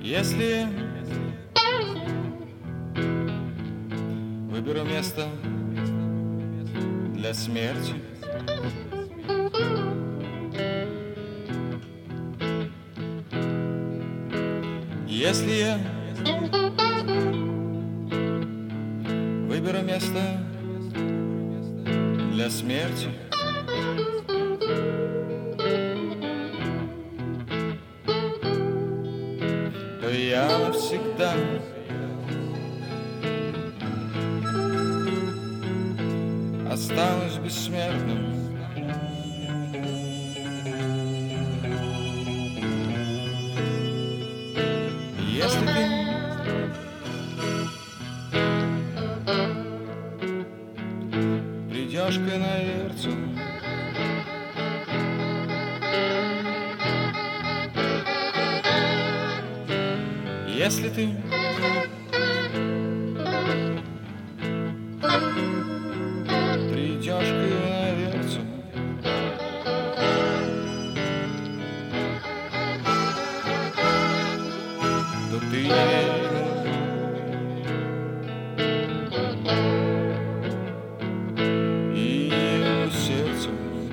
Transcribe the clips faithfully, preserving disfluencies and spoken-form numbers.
Если выберу место для смерти, если я выберу место для смерти, то я навсегда останусь бессмертным. Если ты придешь к иноверцу, если ты придешь к иноверцу, то ты не верь ему и его сердцу.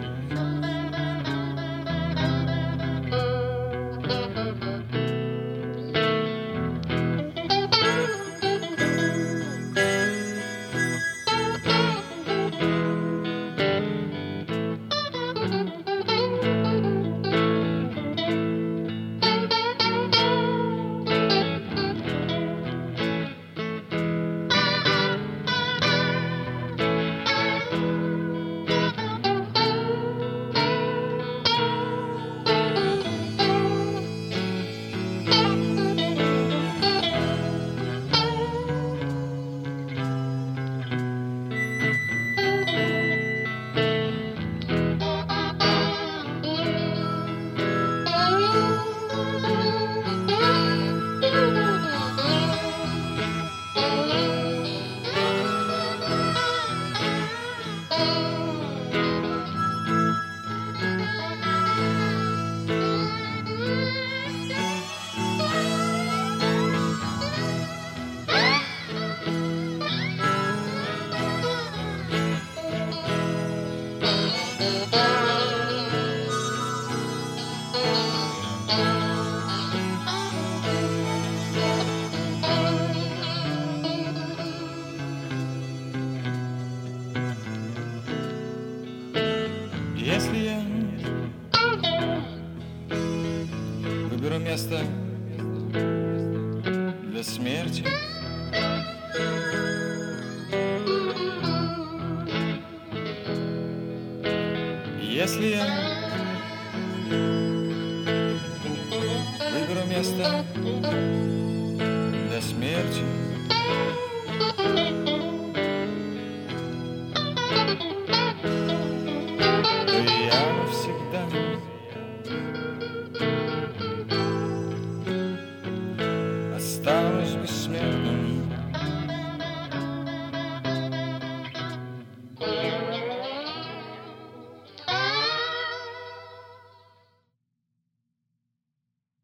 Если я выберу место для смерти, если я выберу место для смерти, то я навсегда останусь бессмертным.